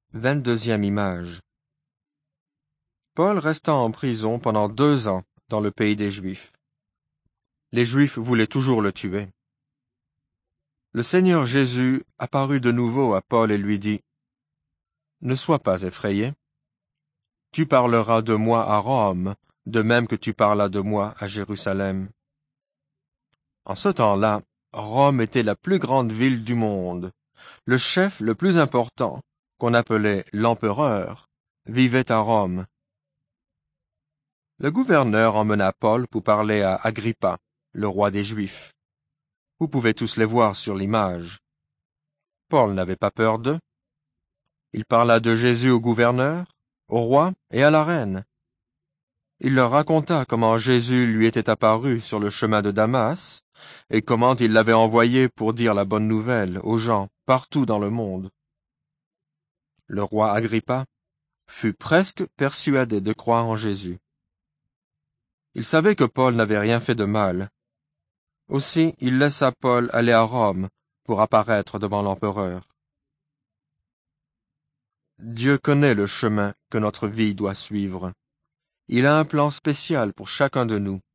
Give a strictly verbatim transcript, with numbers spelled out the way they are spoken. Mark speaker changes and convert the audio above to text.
Speaker 1: Vingt-deuxième image. Paul resta en prison pendant deux ans dans le pays des Juifs. Les Juifs voulaient toujours le tuer. Le Seigneur Jésus apparut de nouveau à Paul et lui dit, « Ne sois pas effrayé. Tu parleras de moi à Rome, de même que tu parlas de moi à Jérusalem. » En ce temps-là, Rome était la plus grande ville du monde. Le chef le plus important, qu'on appelait l'empereur, vivait à Rome. Le gouverneur emmena Paul pour parler à Agrippa, le roi des Juifs. Vous pouvez tous les voir sur l'image. Paul n'avait pas peur d'eux. Il parla de Jésus au gouverneur, au roi et à la reine. Il leur raconta comment Jésus lui était apparu sur le chemin de Damas et comment il l'avait envoyé pour dire la bonne nouvelle aux gens partout dans le monde. Le roi Agrippa fut presque persuadé de croire en Jésus. Il savait que Paul n'avait rien fait de mal. Aussi, il laissa Paul aller à Rome pour apparaître devant l'empereur. Dieu connaît le chemin que notre vie doit suivre. Il a un plan spécial pour chacun de nous.